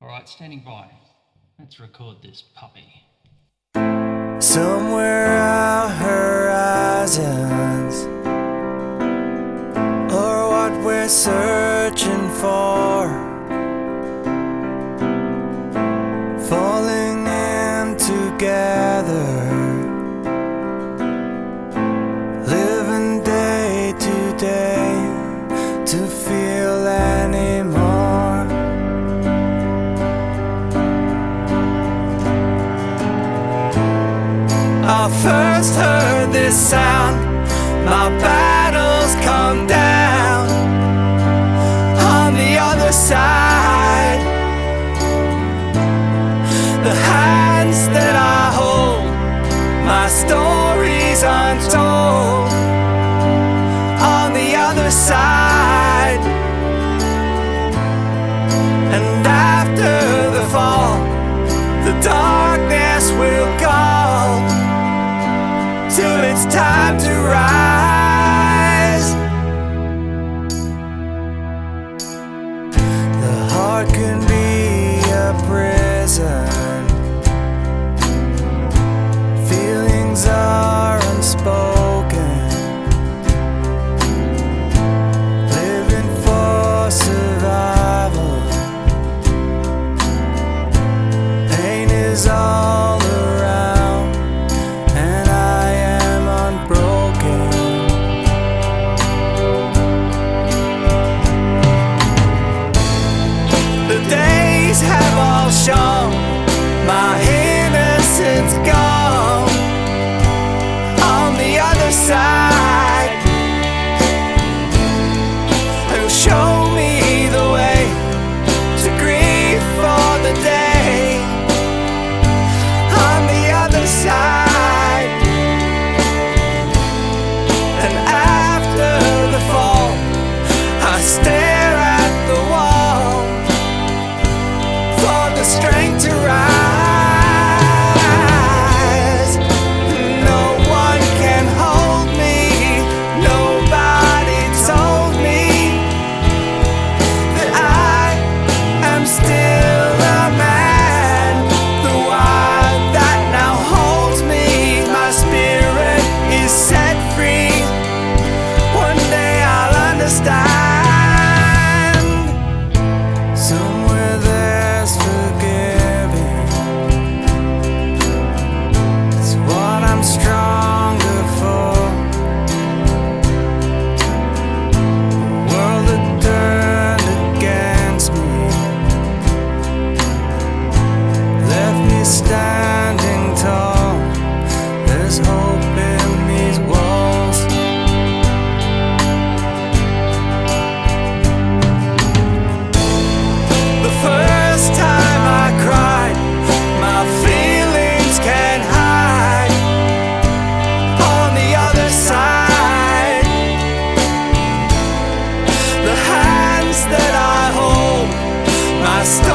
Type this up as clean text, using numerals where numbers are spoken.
Alright, standing by. Let's record this puppy. Somewhere our horizons are what we're searching for, falling in together, living day to day to feel anymore. I first heard this sound, my battles come down on the other side. The hands that I hold, my stories untold on the other side. And after the fall, the darkness will call till it's time to rise. The heart can be a prison, feelings are unspoken, living for survival. Pain is all around, and I am unbroken. The days have all shown my innocence gone on the other side. Who show me the way to grieve for the day on the other side. And after the fall, I stare at the wall for the strength to rise. No one can hold me, nobody told me that I am still a man. The one that now holds me, my spirit is set free. One day I'll understand. Somewhere there's forgiving, it's what I'm stronger for. A world that turned against me left me standing tall. There's hope in these walls. The first time I cried, my feelings can't hide on the other side. The hands that I hold, my story